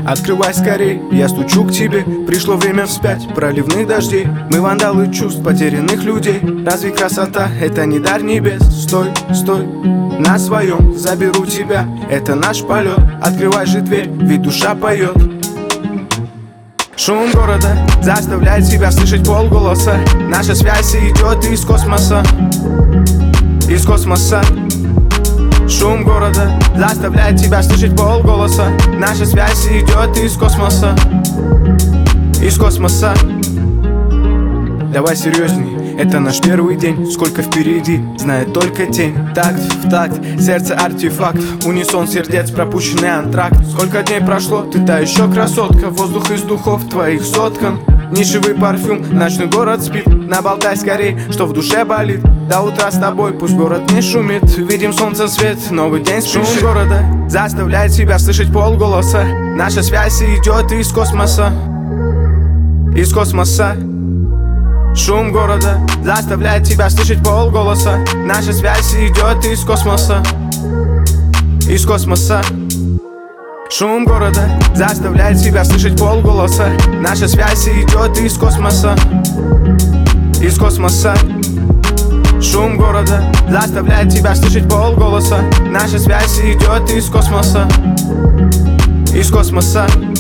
Открывай скорей, я стучу к тебе. Пришло время вспять, проливных дождей. Мы вандалы чувств потерянных людей. Разве красота это не дар небес? Стой, стой, на своем заберу тебя. Это наш полет, открывай же дверь, ведь душа поет. Шум города заставляет себя слышать полголоса. Наша связь идет из космоса. Из космоса. Шум города заставляет тебя слышать полголоса. Наша связь идет из космоса. Из космоса. Давай серьезней, это наш первый день. Сколько впереди, знает только тень. Такт в такт, сердце артефакт. Унисон сердец, пропущенный антракт. Сколько дней прошло, ты та еще красотка. Воздух из духов твоих соткан. Нишевый парфюм, ночной город спит. Наболтай скорей, что в душе болит. До утра с тобой, пусть город не шумит. Видим солнце свет, новый день спешит. Шум города заставляет себя слышать полголоса. Наша связь идет из космоса. Из космоса. Шум города заставляет тебя слышать полголоса. Наша связь идет из космоса. Из космоса. Шум города заставляет тебя слышать полголоса. Наша связь идет из космоса. Из космоса. Шум города заставляет тебя слышать полголоса. Наша связь идет из космоса. Из космоса.